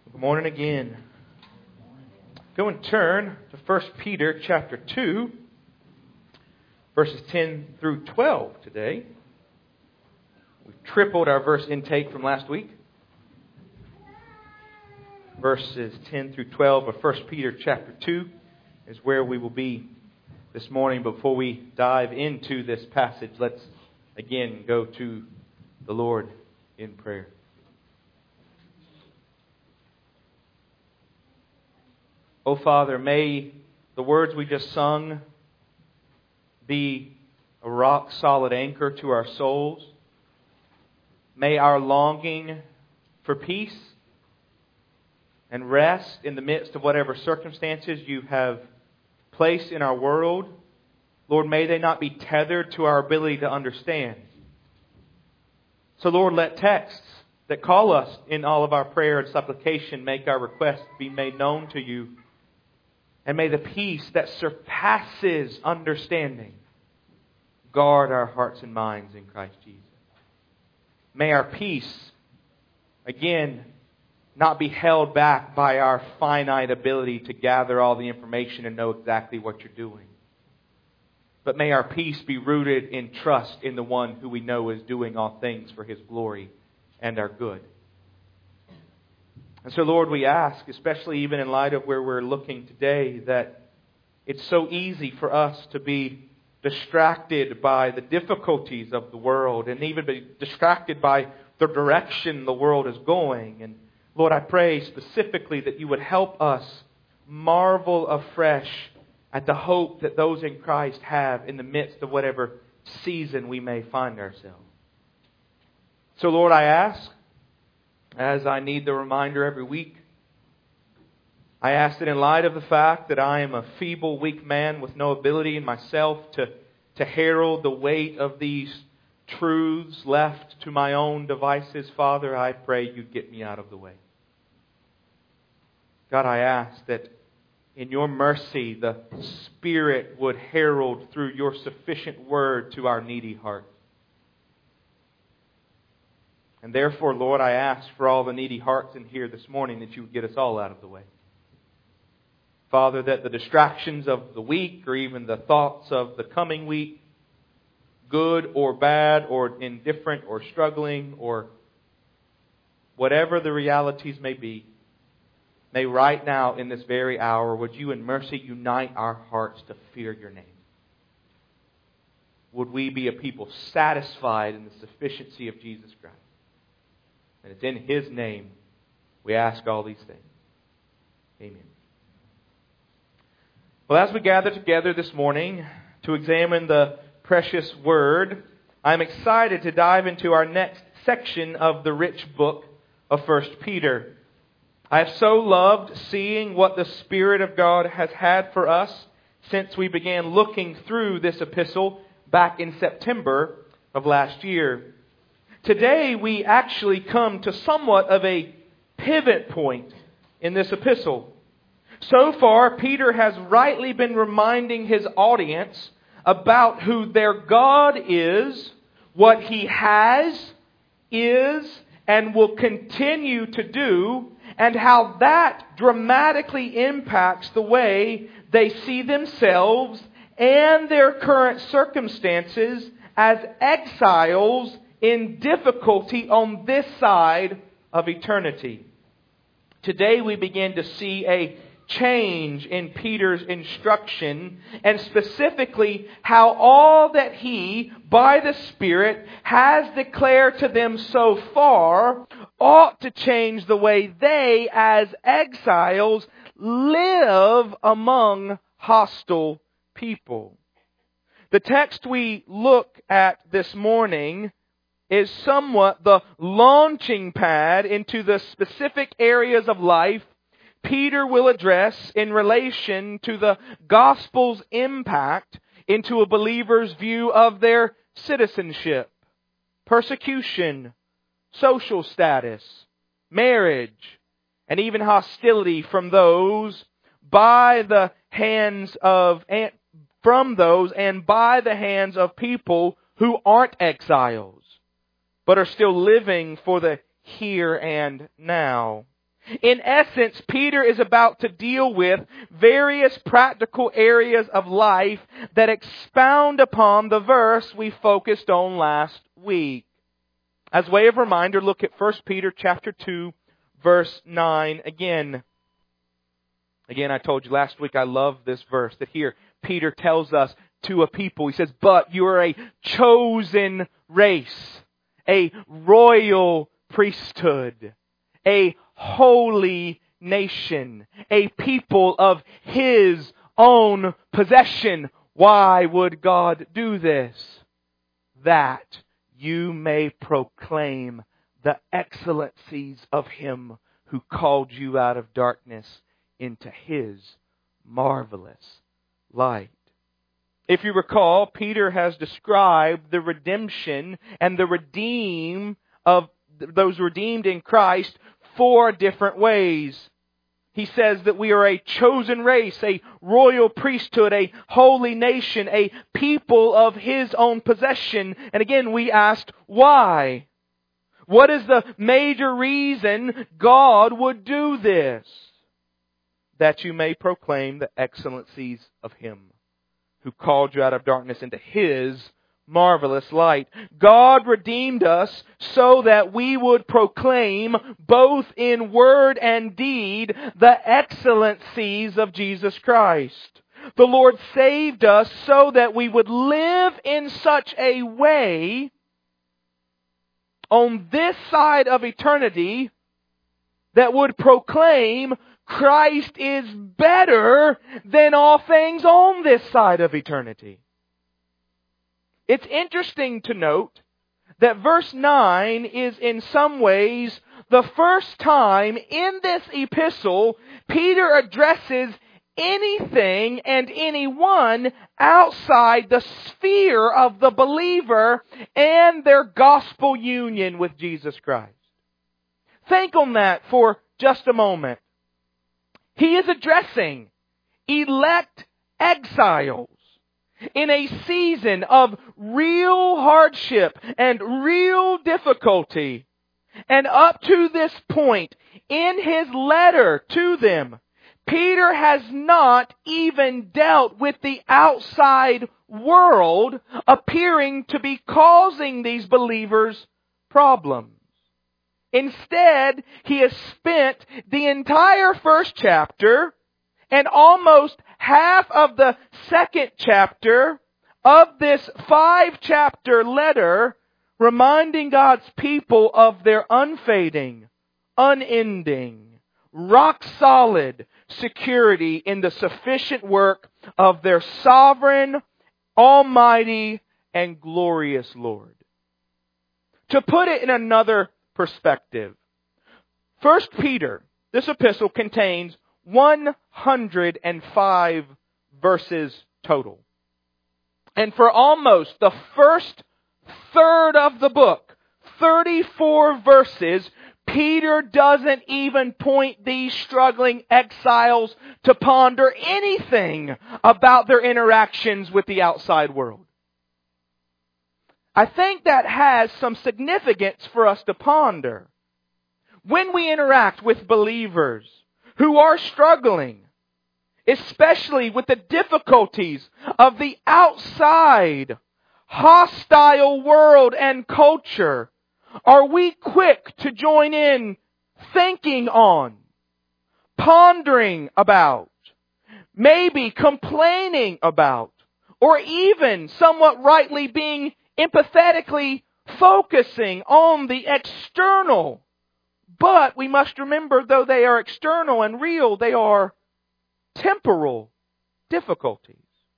Good morning again. Go and turn to 1 Peter chapter 2, verses 10 through 12 today. We've tripled our verse intake from last week. Verses 10 through 12 of 1 Peter chapter 2 is where we will be this morning. Before we dive into this passage, let's again go to the Lord in prayer. Oh, Father, may the words we just sung be a rock-solid anchor to our souls. May our longing for peace and rest in the midst of whatever circumstances you have placed in our world, Lord, may they not be tethered to our ability to understand. So, Lord, let texts that call us in all of our prayer and supplication make our requests be made known to you. And may the peace that surpasses understanding guard our hearts and minds in Christ Jesus. May our peace, again, not be held back by our finite ability to gather all the information and know exactly what you're doing. But may our peace be rooted in trust in the one who we know is doing all things for His glory and our good. And so, Lord, we ask, especially even in light of where we're looking today, that it's so easy for us to be distracted by the difficulties of the world and even be distracted by the direction the world is going. And Lord, I pray specifically that you would help us marvel afresh at the hope that those in Christ have in the midst of whatever season we may find ourselves. So, Lord, I ask, as I need the reminder every week, I ask that in light of the fact that I am a feeble, weak man with no ability in myself to herald the weight of these truths left to my own devices, Father, I pray you get me out of the way. God, I ask that in your mercy the Spirit would herald through your sufficient word to our needy hearts. And therefore, Lord, I ask for all the needy hearts in here this morning that you would get us all out of the way. Father, that the distractions of the week or even the thoughts of the coming week, good or bad or indifferent or struggling or whatever the realities may be, may right now in this very hour, would you in mercy unite our hearts to fear your name? Would we be a people satisfied in the sufficiency of Jesus Christ? And it's in His name we ask all these things. Amen. Well, as we gather together this morning to examine the precious Word, I'm excited to dive into our next section of the rich book of 1 Peter. I have so loved seeing what the Spirit of God has had for us since we began looking through this epistle back in September of last year. Today we actually come to somewhat of a pivot point in this epistle. So far, Peter has rightly been reminding his audience about who their God is, what He has, is, and will continue to do, and how that dramatically impacts the way they see themselves and their current circumstances as exiles in difficulty on this side of eternity. Today we begin to see a change in Peter's instruction, and specifically how all that he, by the Spirit, has declared to them so far ought to change the way they, as exiles, live among hostile people. The text we look at this morning is somewhat the launching pad into the specific areas of life Peter will address in relation to the gospel's impact into a believer's view of their citizenship, persecution, social status, marriage, and even hostility from those and by the hands of people who aren't exiles, but are still living for the here and now. In essence, Peter is about to deal with various practical areas of life that expound upon the verse we focused on last week. As way of reminder, look at 1 Peter chapter 2, verse 9 again. Again, I told you last week I love this verse, that here Peter tells us to a people, he says, but you are a chosen race, a royal priesthood, a holy nation, a people of His own possession. Why would God do this? That you may proclaim the excellencies of Him who called you out of darkness into His marvelous light. If you recall, Peter has described the redemption and the redeem of those redeemed in Christ 4 different ways. He says that we are a chosen race, a royal priesthood, a holy nation, a people of His own possession. And again, we asked, why? What is the major reason God would do this? That you may proclaim the excellencies of Him who called you out of darkness into His marvelous light. God redeemed us so that we would proclaim both in word and deed the excellencies of Jesus Christ. The Lord saved us so that we would live in such a way on this side of eternity that would proclaim Christ is better than all things on this side of eternity. It's interesting to note that verse 9 is in some ways the first time in this epistle Peter addresses anything and anyone outside the sphere of the believer and their gospel union with Jesus Christ. Think on that for just a moment. He is addressing elect exiles in a season of real hardship and real difficulty. And up to this point, in his letter to them, Peter has not even dealt with the outside world appearing to be causing these believers problems. Instead, he has spent the entire first chapter and almost half of the second chapter of this 5-chapter letter reminding God's people of their unfading, unending, rock-solid security in the sufficient work of their sovereign, almighty, and glorious Lord. To put it in another perspective, 1 Peter, this epistle contains 105 verses total. And for almost the first third of the book, 34 verses, Peter doesn't even point these struggling exiles to ponder anything about their interactions with the outside world. I think that has some significance for us to ponder. When we interact with believers who are struggling, especially with the difficulties of the outside, hostile world and culture, are we quick to join in thinking on, pondering about, maybe complaining about, or even somewhat rightly being empathetically focusing on the external? But we must remember, though they are external and real, they are temporal difficulties.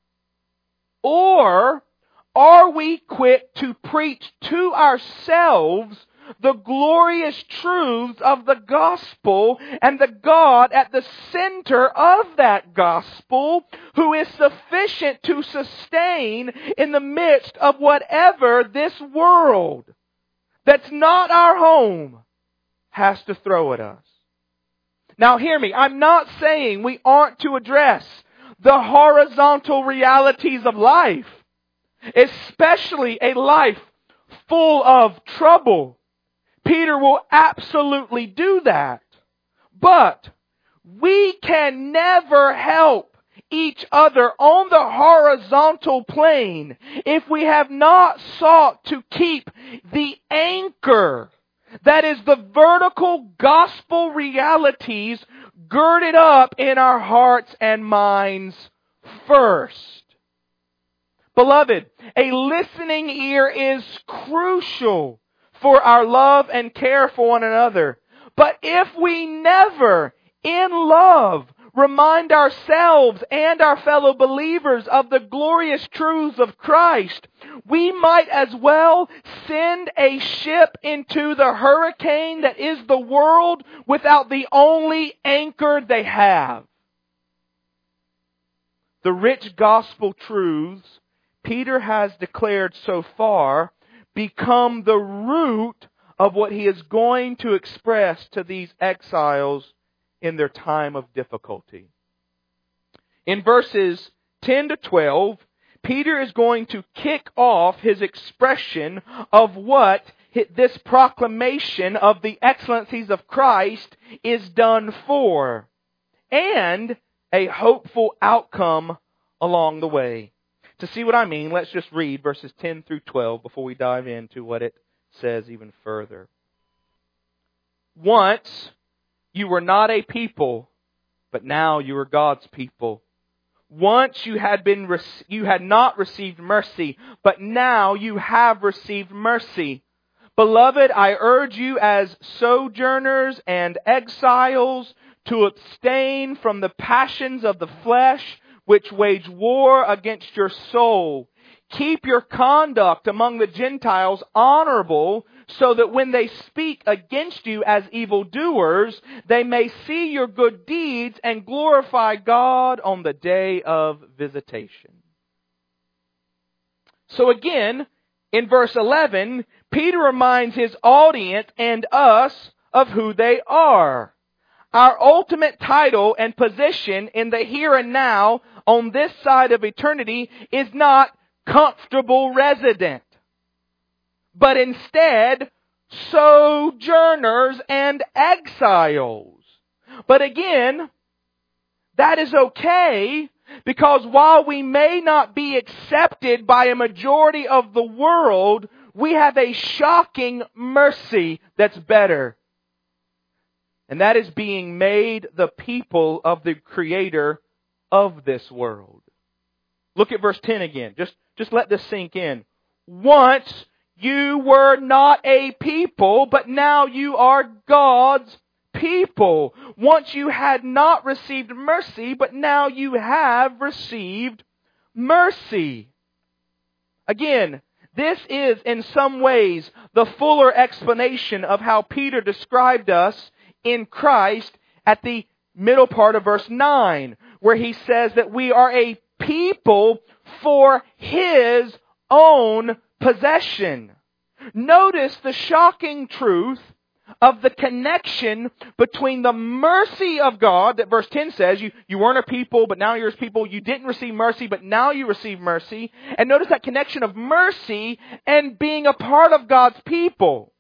Or are we quick to preach to ourselves the glorious truths of the gospel and the God at the center of that gospel, who is sufficient to sustain in the midst of whatever this world that's not our home has to throw at us? Now hear me, I'm not saying we aren't to address the horizontal realities of life, especially a life full of trouble. Peter will absolutely do that. But we can never help each other on the horizontal plane if we have not sought to keep the anchor, that is the vertical gospel realities, girded up in our hearts and minds first. Beloved, a listening ear is crucial for our love and care for one another. But if we never, in love, remind ourselves and our fellow believers of the glorious truths of Christ, we might as well send a ship into the hurricane that is the world without the only anchor they have. The rich gospel truths Peter has declared so far become the root of what he is going to express to these exiles in their time of difficulty. In verses 10 to 12, Peter is going to kick off his expression of what this proclamation of the excellencies of Christ is done for, and a hopeful outcome along the way. To see what I mean, let's just read verses 10 through 12 before we dive into what it says even further. Once you were not a people, but now you are God's people. Once you had not received mercy, but now you have received mercy. Beloved, I urge you as sojourners and exiles to abstain from the passions of the flesh, which wage war against your soul. Keep your conduct among the Gentiles honorable, so that when they speak against you as evildoers, they may see your good deeds and glorify God on the day of visitation. So again, in verse 11, Peter reminds his audience and us of who they are. Our ultimate title and position in the here and now on this side of eternity is not comfortable resident, but instead sojourners and exiles. But again, that is okay, because while we may not be accepted by a majority of the world, we have a shocking mercy that's better. And that is being made the people of the Creator of this world. Look at verse 10 again. Just let this sink in. Once you were not a people, but now you are God's people. Once you had not received mercy, but now you have received mercy. Again, this is in some ways the fuller explanation of how Peter described us in Christ at the middle part of verse 9, where he says that we are a people for His own possession. Notice the shocking truth of the connection between the mercy of God, that verse 10 says, you weren't a people, but now you're His people. You didn't receive mercy, but now you receive mercy. And notice that connection of mercy and being a part of God's people.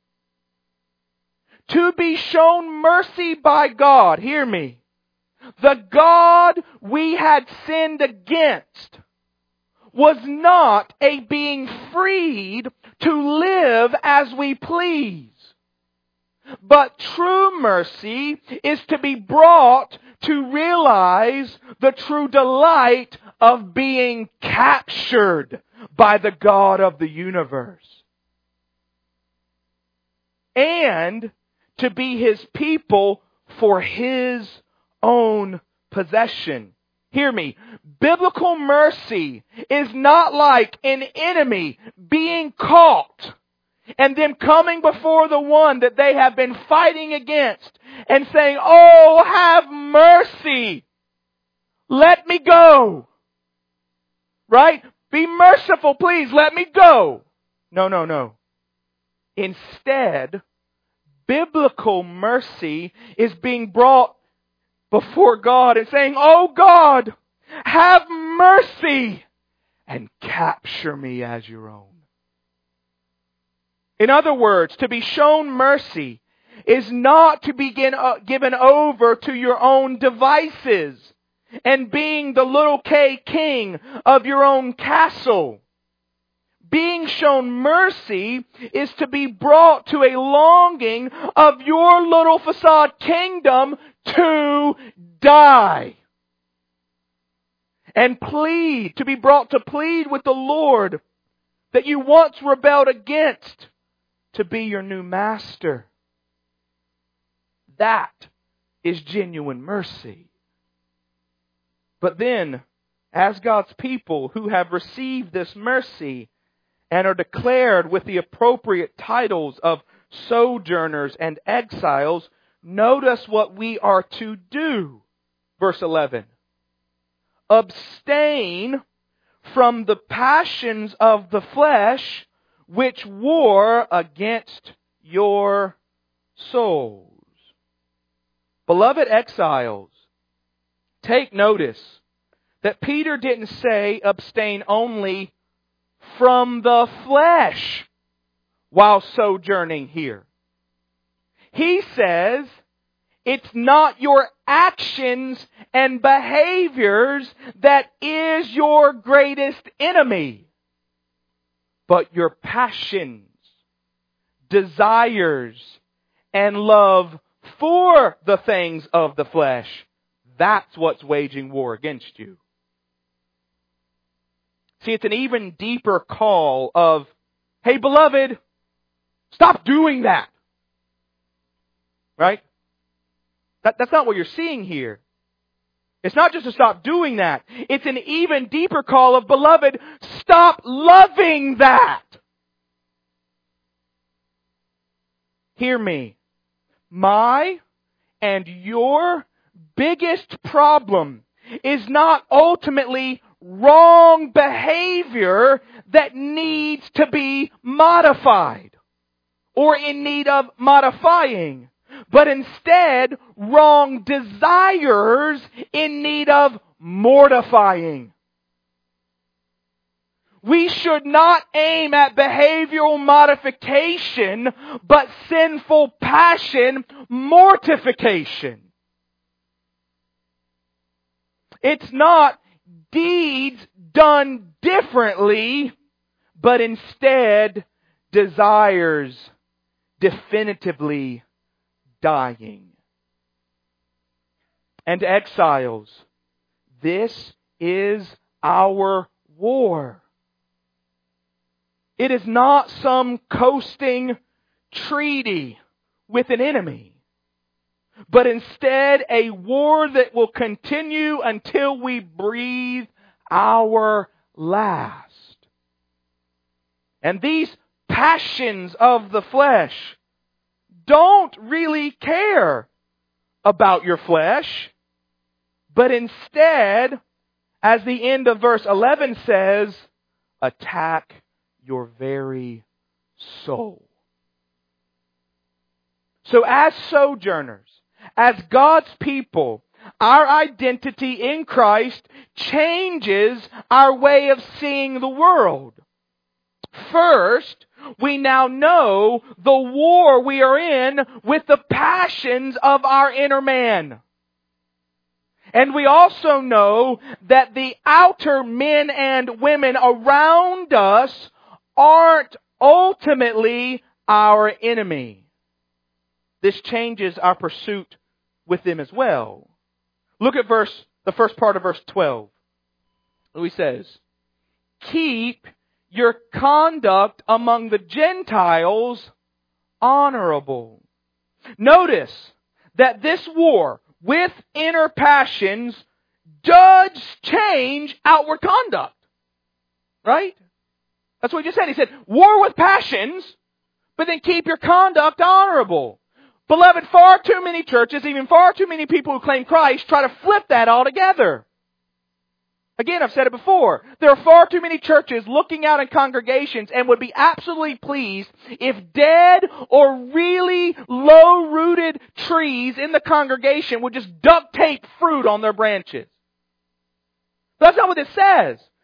To be shown mercy by God, hear me, the God we had sinned against was not a being freed to live as we please. But true mercy is to be brought to realize the true delight of being captured by the God of the universe. And to be His people for His own possession. Hear me. Biblical mercy is not like an enemy being caught and them coming before the one that they have been fighting against and saying, "Oh, have mercy. Let me go." Right? Be merciful, please. Let me go. No. Instead, biblical mercy is being brought before God and saying, "Oh God, have mercy and capture me as your own." In other words, to be shown mercy is not to be given over to your own devices and being the little K king of your own castle. Being shown mercy is to be brought to a longing of your little facade kingdom to die. And plead, to be brought to plead with the Lord that you once rebelled against, to be your new master. That is genuine mercy. But then, as God's people who have received this mercy and are declared with the appropriate titles of sojourners and exiles, notice what we are to do. Verse 11. Abstain from the passions of the flesh which war against your souls. Beloved exiles, take notice that Peter didn't say abstain only from the flesh while sojourning here. He says it's not your actions and behaviors that is your greatest enemy, but your passions, desires, and love for the things of the flesh. That's what's waging war against you. See, it's an even deeper call of, hey, beloved, stop doing that. Right? That's not what you're seeing here. It's not just to stop doing that. It's an even deeper call of, beloved, stop loving that. Hear me. My and your biggest problem is not ultimately wrong behavior that needs to be modified or in need of modifying, but instead wrong desires in need of mortifying. We should not aim at behavioral modification, but sinful passion mortification. It's not deeds done differently, but instead desires definitively dying. And exiles, this is our war. It is not some coasting treaty with an enemy, but instead a war that will continue until we breathe our last. And these passions of the flesh don't really care about your flesh, but instead, as the end of verse 11 says, attack your very soul. So as sojourners, as God's people, our identity in Christ changes our way of seeing the world. First, we now know the war we are in with the passions of our inner man. And we also know that the outer men and women around us aren't ultimately our enemy. This changes our pursuit with them as well. Look at the first part of verse 12. He says, keep your conduct among the Gentiles honorable. Notice that this war with inner passions does change outward conduct. Right? That's what he just said. He said, war with passions, but then keep your conduct honorable. Beloved, far too many churches, even far too many people who claim Christ, try to flip that altogether. Again, I've said it before. There are far too many churches looking out in congregations and would be absolutely pleased if dead or really low-rooted trees in the congregation would just duct tape fruit on their branches. But that's not what it says.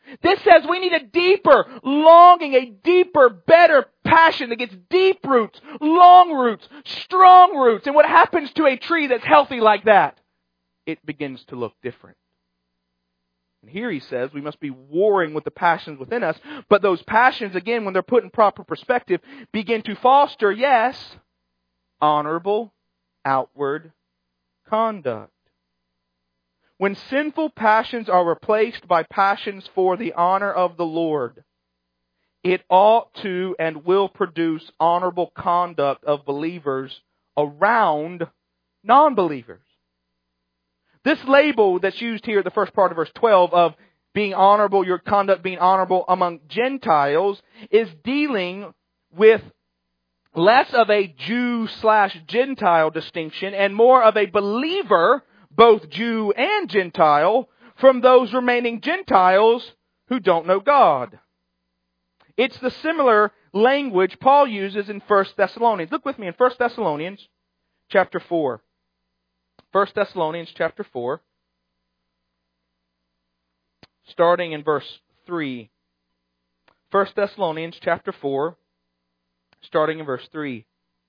This says we need a deeper longing, a deeper, better passion that gets deep roots, long roots, strong roots. And what happens to a tree that's healthy like that? It begins to look different. And here he says we must be warring with the passions within us. But those passions, again, when they're put in proper perspective, begin to foster, yes, honorable outward conduct. When sinful passions are replaced by passions for the honor of the Lord, it ought to and will produce honorable conduct of believers around non-believers. This label that's used here, the first part of verse 12, of being honorable, your conduct being honorable among Gentiles, is dealing with less of a Jew/Gentile distinction and more of a believer, both Jew and Gentile, from those remaining Gentiles who don't know God. It's the similar language Paul uses in 1 Thessalonians. Look with me in 1 Thessalonians chapter 4. 1 Thessalonians chapter 4, starting in verse 3. 1 Thessalonians chapter 4, starting in verse 3.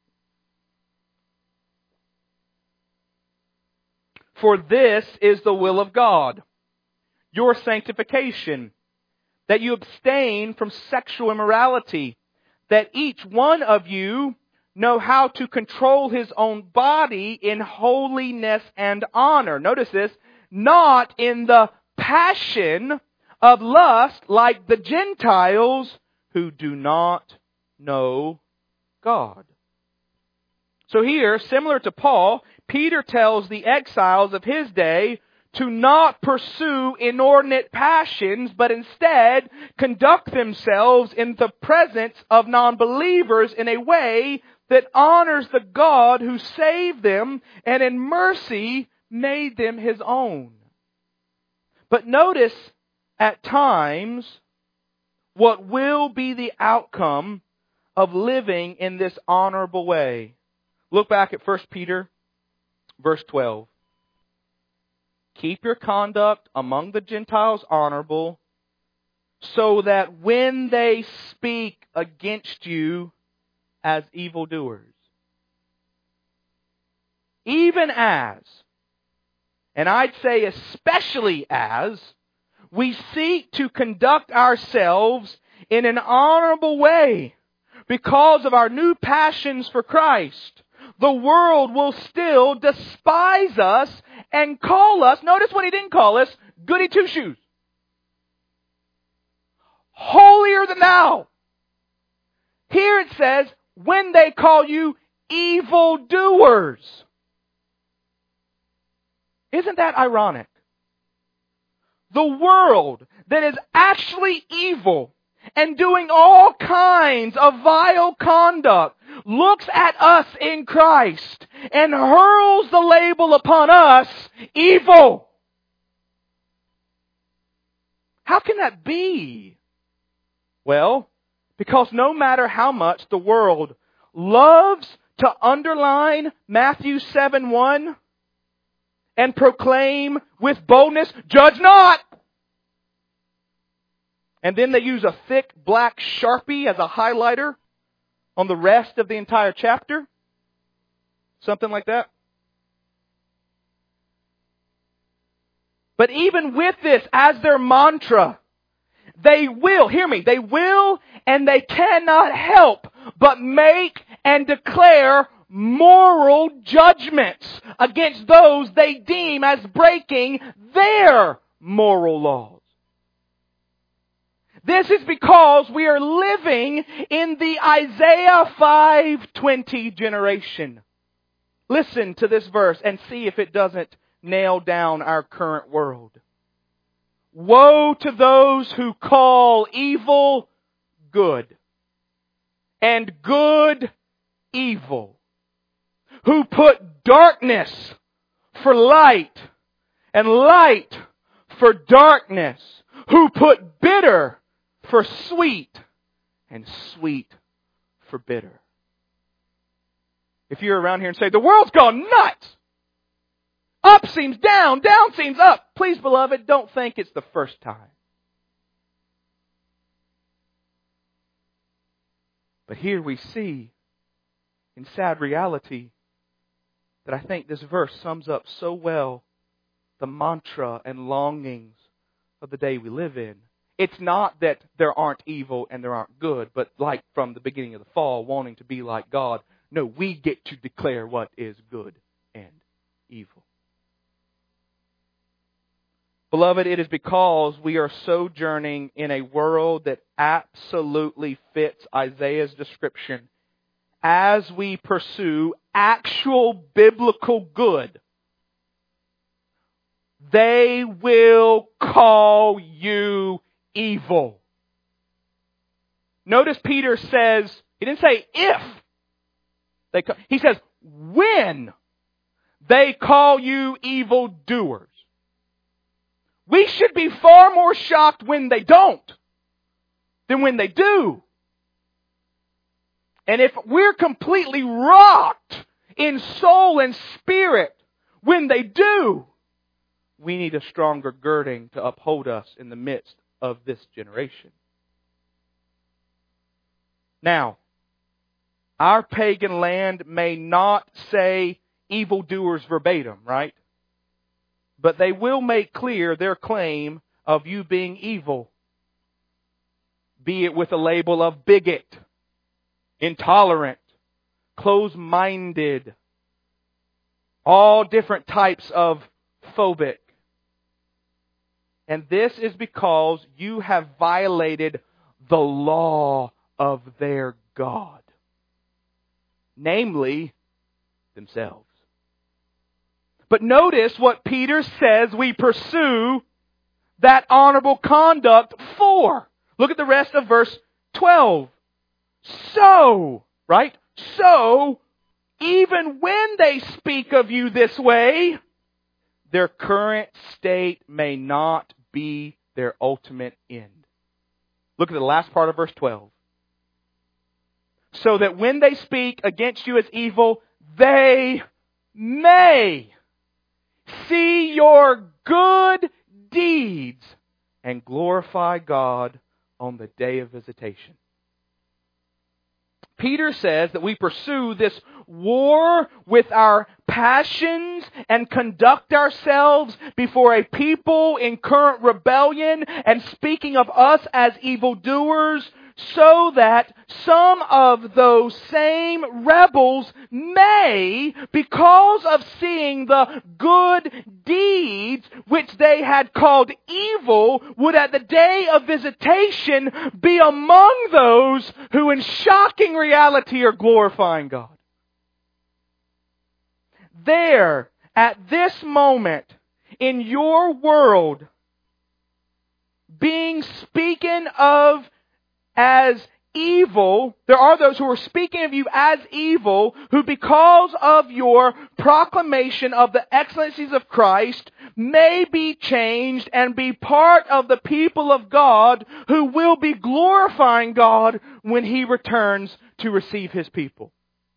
For this is the will of God, your sanctification, that you abstain from sexual immorality, that each one of you know how to control his own body in holiness and honor. Notice this, not in the passion of lust like the Gentiles who do not know God. So here, similar to Paul, Peter tells the exiles of his day to not pursue inordinate passions, but instead conduct themselves in the presence of non-believers in a way that honors the God who saved them and in mercy made them His own. But notice at times what will be the outcome of living in this honorable way. Look back at 1 Peter verse 12. Keep your conduct among the Gentiles honorable, so that when they speak against you as evildoers, even as, and I'd say especially as, we seek to conduct ourselves in an honorable way because of our new passions for Christ, the world will still despise us and call us, notice what he didn't call us, goody two-shoes. Holier than thou. Here it says, when they call you evildoers. Isn't that ironic? The world that is actually evil and doing all kinds of vile conduct looks at us in Christ and hurls the label upon us, evil. How can that be? Well, because no matter how much the world loves to underline Matthew 7:1 and proclaim with boldness, judge not. And then they use a thick black Sharpie as a highlighter on the rest of the entire chapter. Something like that. But even with this as their mantra, they will, hear me, they will and they cannot help but make and declare moral judgments against those they deem as breaking their moral laws. This is because we are living in the Isaiah 5:20 generation. Listen to this verse and see if it doesn't nail down our current world. Woe to those who call evil good and good evil, who put darkness for light and light for darkness, who put bitter for sweet and sweet for bitter. If you're around here and say, the world's gone nuts, up seems down, down seems up, please, beloved, don't think it's the first time. But here we see, in sad reality, that I think this verse sums up so well the mantra and longings of the day we live in. It's not that there aren't evil and there aren't good, but like from the beginning of the fall, wanting to be like God. No, we get to declare what is good and evil. Beloved, it is because we are sojourning in a world that absolutely fits Isaiah's description as we pursue actual biblical good. They will call you evil. Notice Peter says, he didn't say if. He says when they call you evildoers. We should be far more shocked when they don't than when they do. And if we're completely rocked in soul and spirit when they do, we need a stronger girding to uphold us in the midst of this generation. Now, our pagan land may not say evildoers verbatim, right? But they will make clear their claim of you being evil, be it with a label of bigot, intolerant, closed-minded, all different types of phobic. And this is because you have violated the law of their God, namely themselves. But notice what Peter says we pursue that honorable conduct for. Look at the rest of verse 12. So, right? So, even when they speak of you this way, their current state may not be their ultimate end. Look at the last part of verse 12. So that when they speak against you as evil, they may see your good deeds and glorify God on the day of visitation. Peter says that we pursue this war with our passions and conduct ourselves before a people in current rebellion and speaking of us as evildoers, so that some of those same rebels may, because of seeing the good deeds which they had called evil, would at the day of visitation be among those who in shocking reality are glorifying God. There, at this moment, in your world, being spoken of as evil, there are those who are speaking of you as evil, who because of your proclamation of the excellencies of Christ may be changed and be part of the people of God who will be glorifying God when He returns to receive His people.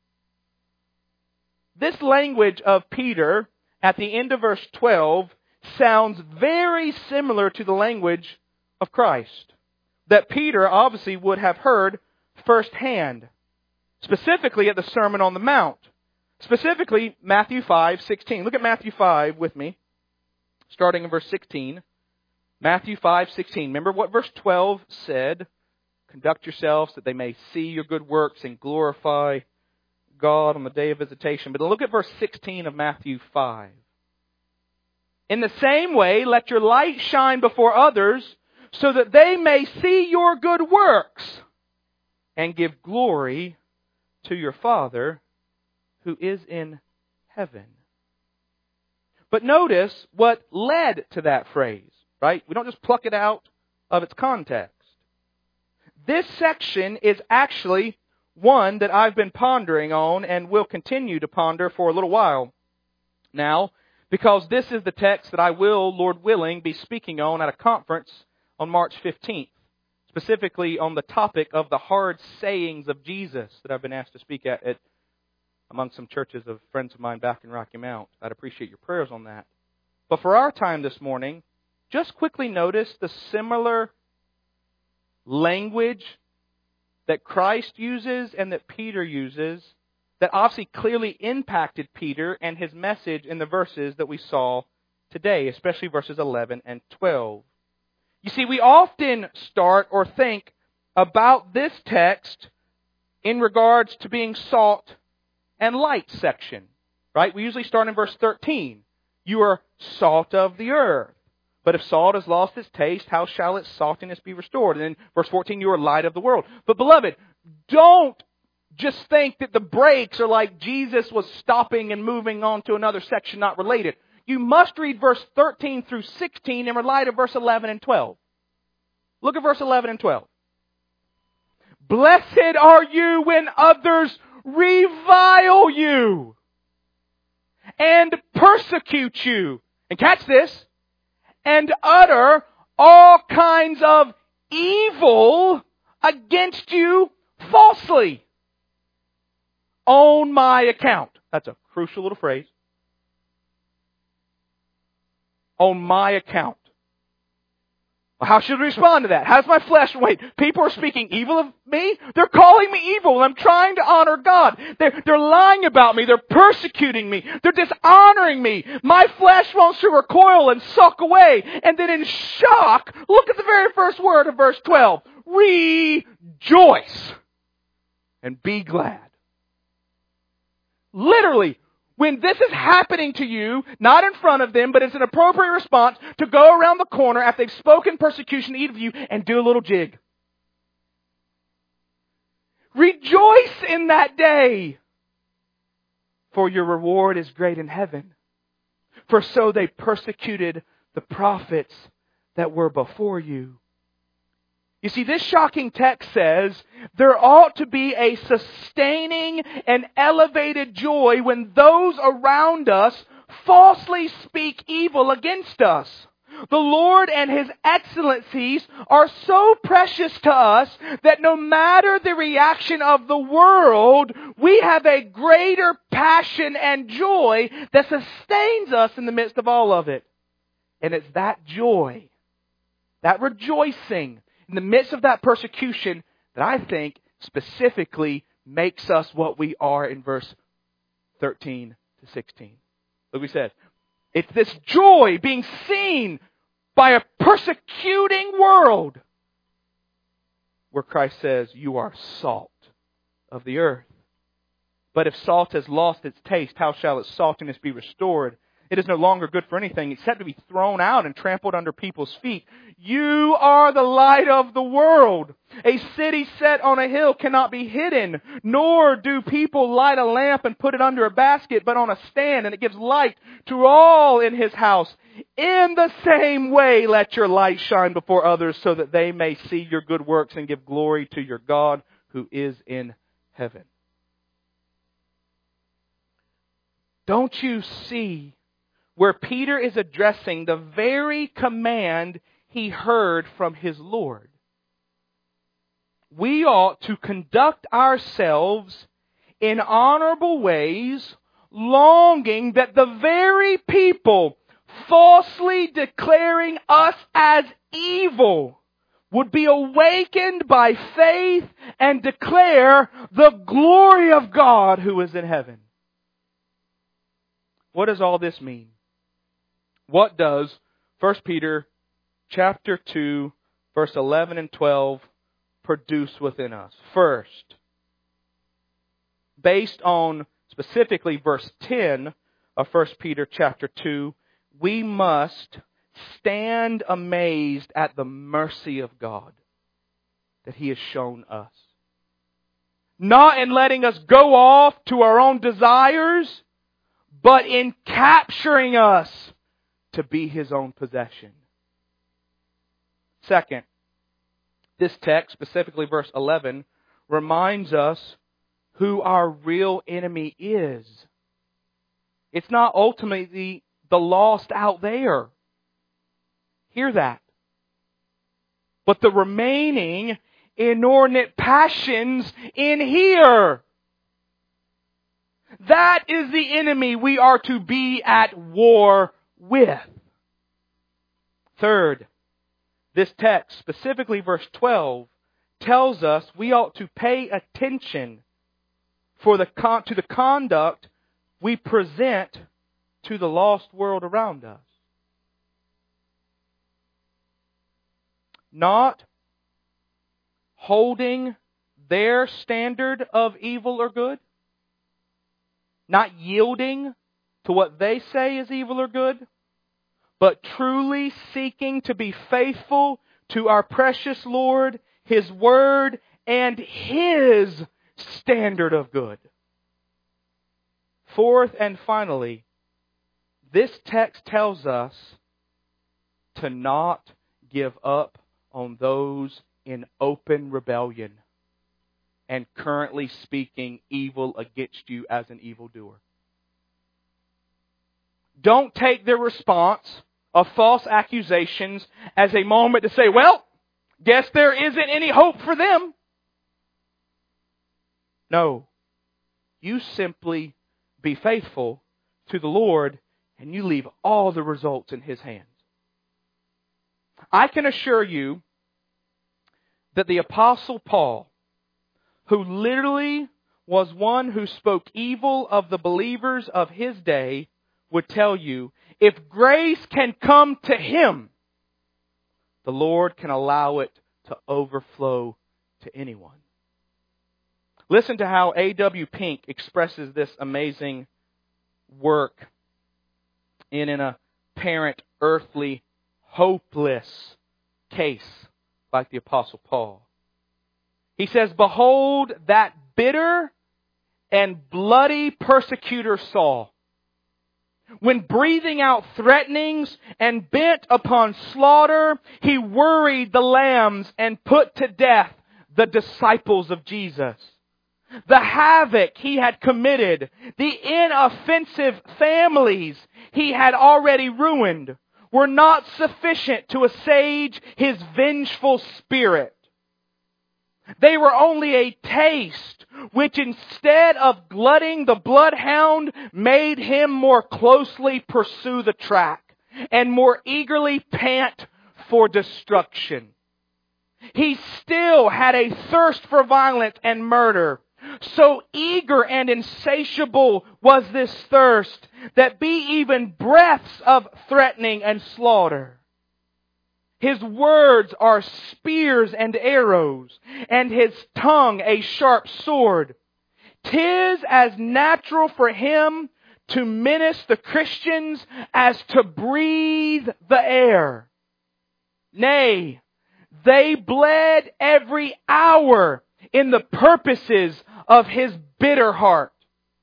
This language of Peter at the end of verse 12 sounds very similar to the language of Christ that Peter obviously would have heard firsthand, specifically at the Sermon on the Mount, specifically Matthew 5:16. Look at Matthew 5 with me, starting in verse 16. Matthew 5:16. Remember what verse 12 said? Conduct yourselves that they may see your good works and glorify God on the day of visitation. But look at verse 16 of Matthew 5. In the same way, let your light shine before others, so that they may see your good works and give glory to your Father who is in heaven. But notice what led to that phrase, right? We don't just pluck it out of its context. This section is actually one that I've been pondering on and will continue to ponder for a little while now, because this is the text that I will, Lord willing, be speaking on at a conference on March 15th, specifically on the topic of the hard sayings of Jesus that I've been asked to speak at among some churches of friends of mine back in Rocky Mount. I'd appreciate your prayers on that. But for our time this morning, just quickly notice the similar language that Christ uses and that Peter uses that obviously clearly impacted Peter and his message in the verses that we saw today, especially verses 11 and 12. You see, we often start or think about this text in regards to being salt and light section, right? We usually start in verse 13. You are salt of the earth. But if salt has lost its taste, how shall its saltiness be restored? And then verse 14, you are light of the world. But beloved, don't just think that the breaks are like Jesus was stopping and moving on to another section not related. You must read verse 13 through 16 in light of verse 11 and 12. Look at verse 11 and 12. Blessed are you when others revile you and persecute you. And catch this. And utter all kinds of evil against you falsely on my account. That's a crucial little phrase. On my account. How should we respond to that? How does my flesh wait? People are speaking evil of me. They're calling me evil. I'm trying to honor God. They're lying about me. They're persecuting me. They're dishonoring me. My flesh wants to recoil and suck away. And then in shock, look at the very first word of verse 12. Rejoice and be glad. Literally, when this is happening to you, not in front of them, but it's an appropriate response to go around the corner after they've spoken persecution to each of you and do a little jig. Rejoice in that day, for your reward is great in heaven. For so they persecuted the prophets that were before you. You see, this shocking text says there ought to be a sustaining and elevated joy when those around us falsely speak evil against us. The Lord and His excellencies are so precious to us that no matter the reaction of the world, we have a greater passion and joy that sustains us in the midst of all of it. And it's that joy, that rejoicing, in the midst of that persecution that I think specifically makes us what we are in verse 13 to 16. Look what he says. It's this joy being seen by a persecuting world where Christ says, you are salt of the earth. But if salt has lost its taste, how shall its saltiness be restored? It is no longer good for anything except to be thrown out and trampled under people's feet. You are the light of the world. A city set on a hill cannot be hidden, nor do people light a lamp and put it under a basket, but on a stand, and it gives light to all in his house. In the same way, let your light shine before others so that they may see your good works and give glory to your God who is in heaven. Don't you see where Peter is addressing the very command he heard from his Lord? We ought to conduct ourselves in honorable ways, longing that the very people falsely declaring us as evil would be awakened by faith and declare the glory of God who is in heaven. What does all this mean? What does 1 Peter chapter 2, verse 11 and 12 produce within us? First, based on specifically verse 10 of 1 Peter chapter 2, we must stand amazed at the mercy of God that He has shown us. Not in letting us go off to our own desires, but in capturing us to be His own possession. Second, this text, specifically verse 11, reminds us who our real enemy is. It's not ultimately the lost out there. Hear that. But the remaining inordinate passions in here. That is the enemy we are to be at war with. Third, this text, specifically verse 12, tells us we ought to pay attention to the conduct we present to the lost world around us. Not holding their standard of evil or good. Not yielding to what they say is evil or good. But truly seeking to be faithful to our precious Lord, His Word, and His standard of good. Fourth and finally, this text tells us to not give up on those in open rebellion and currently speaking evil against you as an evildoer. Don't take their response of false accusations as a moment to say, well, guess there isn't any hope for them. No. You simply be faithful to the Lord and you leave all the results in His hands. I can assure you that the Apostle Paul, who literally was one who spoke evil of the believers of his day, would tell you, if grace can come to him, the Lord can allow it to overflow to anyone. Listen to how A.W. Pink expresses this amazing work in an apparent earthly, hopeless case like the Apostle Paul. He says, behold that bitter and bloody persecutor Saul, when breathing out threatenings and bent upon slaughter, he worried the lambs and put to death the disciples of Jesus. The havoc he had committed, the inoffensive families he had already ruined, were not sufficient to assuage his vengeful spirit. They were only a taste, which instead of glutting the bloodhound, made him more closely pursue the track and more eagerly pant for destruction. He still had a thirst for violence and murder. So eager and insatiable was this thirst that be even breaths of threatening and slaughter. His words are spears and arrows, and his tongue a sharp sword. 'Tis as natural for him to menace the Christians as to breathe the air. Nay, they bled every hour in the purposes of his bitter heart.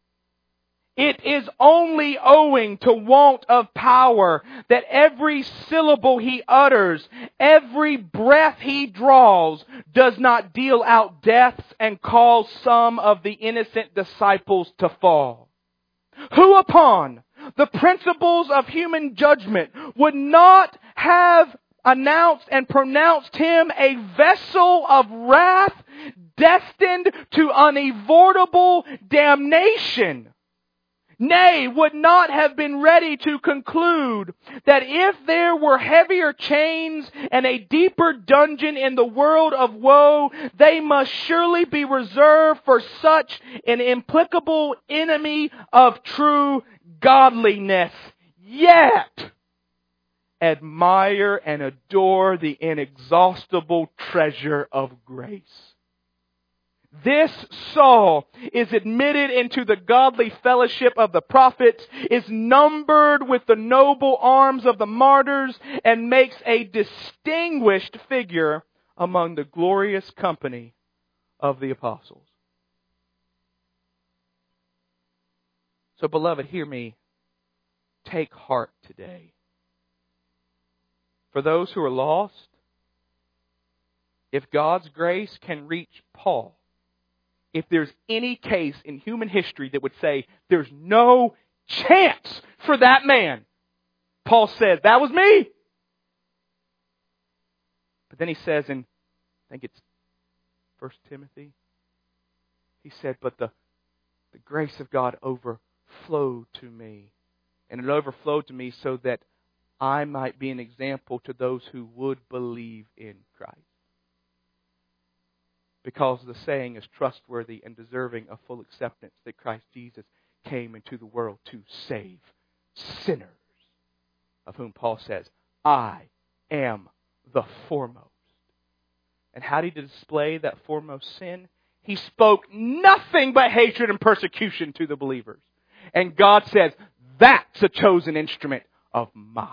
It is only owing to want of power that every syllable he utters, every breath he draws, does not deal out deaths and cause some of the innocent disciples to fall. Who upon the principles of human judgment would not have announced and pronounced him a vessel of wrath destined to unavoidable damnation? Nay, would not have been ready to conclude that if there were heavier chains and a deeper dungeon in the world of woe, they must surely be reserved for such an implacable enemy of true godliness. Yet, admire and adore the inexhaustible treasure of grace. This Saul is admitted into the godly fellowship of the prophets, is numbered with the noble arms of the martyrs, and makes a distinguished figure among the glorious company of the apostles. So, beloved, hear me. Take heart today. For those who are lost, if God's grace can reach Paul, if there's any case in human history that would say there's no chance for that man, Paul says, that was me. But then he says in, I think it's 1 Timothy, he said, but the grace of God overflowed to me. And it overflowed to me so that I might be an example to those who would believe in Christ. because the saying is trustworthy and deserving of full acceptance that Christ Jesus came into the world to save sinners, of whom Paul says, I am the foremost. And how did he display that foremost sin? He spoke nothing but hatred and persecution to the believers. And God says, that's a chosen instrument of mine.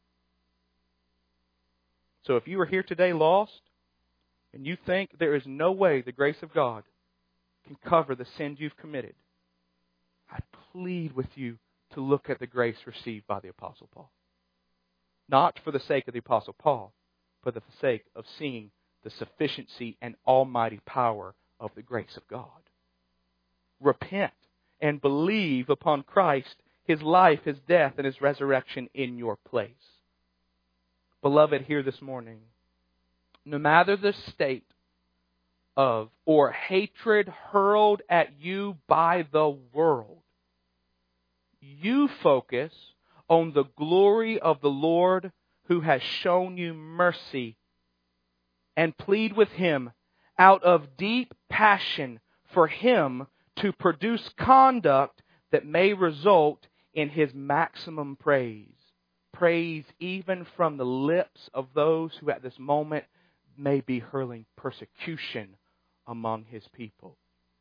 So if you are here today lost, and you think there is no way the grace of God can cover the sins you've committed, I plead with you to look at the grace received by the Apostle Paul. Not for the sake of the Apostle Paul, but for the sake of seeing the sufficiency and almighty power of the grace of God. Repent and believe upon Christ, His life, His death, and His resurrection in your place. Beloved, here this morning, no matter the state of or hatred hurled at you by the world, you focus on the glory of the Lord who has shown you mercy, and plead with Him out of deep passion for Him to produce conduct that may result in His maximum praise. Praise even from the lips of those who at this moment may be hurling persecution among His people.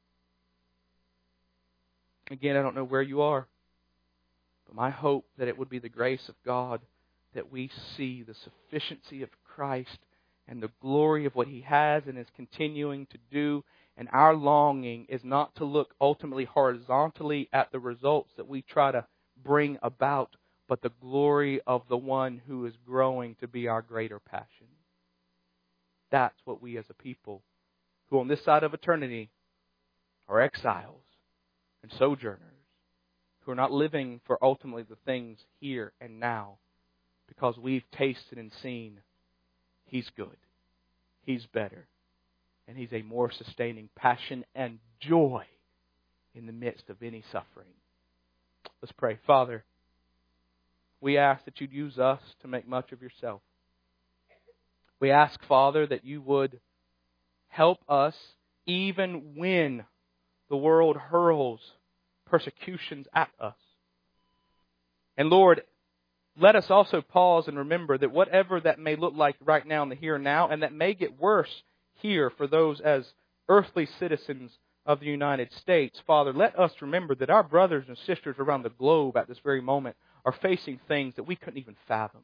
Again, I don't know where you are, but my hope that it would be the grace of God that we see the sufficiency of Christ and the glory of what He has and is continuing to do. And our longing is not to look ultimately horizontally at the results that we try to bring about, but the glory of the one who is growing to be our greater passion. That's what we as a people, who on this side of eternity are exiles and sojourners, who are not living for ultimately the things here and now, because we've tasted and seen He's good, He's better, and He's a more sustaining passion and joy in the midst of any suffering. Let's pray. Father, we ask that You'd use us to make much of Yourself. We ask, Father, that You would help us even when the world hurls persecutions at us. And Lord, let us also pause and remember that whatever that may look like right now in the here and now, and that may get worse here for those as earthly citizens of the United States, Father, let us remember that our brothers and sisters around the globe at this very moment are facing things that we couldn't even fathom.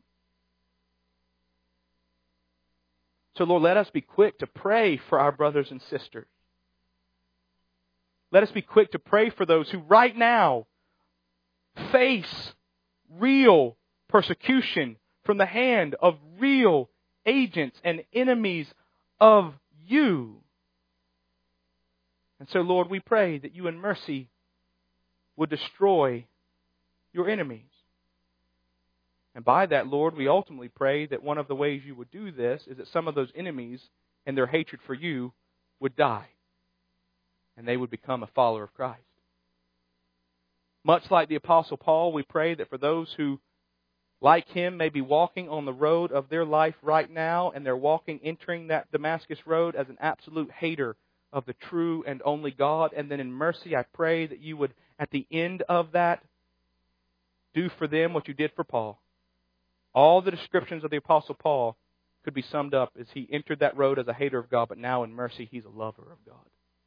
So, Lord, let us be quick to pray for our brothers and sisters. Let us be quick to pray for those who right now face real persecution from the hand of real agents and enemies of You. And so, Lord, we pray that You in mercy would destroy Your enemies. And by that, Lord, we ultimately pray that one of the ways You would do this is that some of those enemies and their hatred for You would die, and they would become a follower of Christ. Much like the Apostle Paul, we pray that for those who, like him, may be walking on the road of their life right now, and they're entering that Damascus road as an absolute hater of the true and only God, and then in mercy I pray that You would, at the end of that, do for them what You did for Paul. All the descriptions of the Apostle Paul could be summed up as he entered that road as a hater of God, but now in mercy he's a lover of God.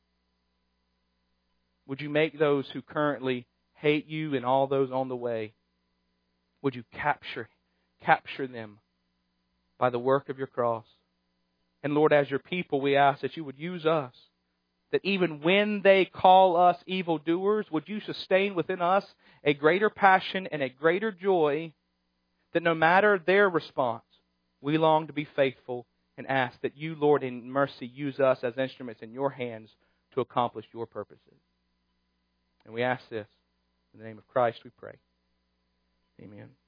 Would You make those who currently hate You and all those on the way, would You capture them by the work of Your cross? And Lord, as Your people, we ask that You would use us, that even when they call us evildoers, would You sustain within us a greater passion and a greater joy, that no matter their response, we long to be faithful and ask that You, Lord, in mercy, use us as instruments in Your hands to accomplish Your purposes. And we ask this in the name of Christ we pray. Amen.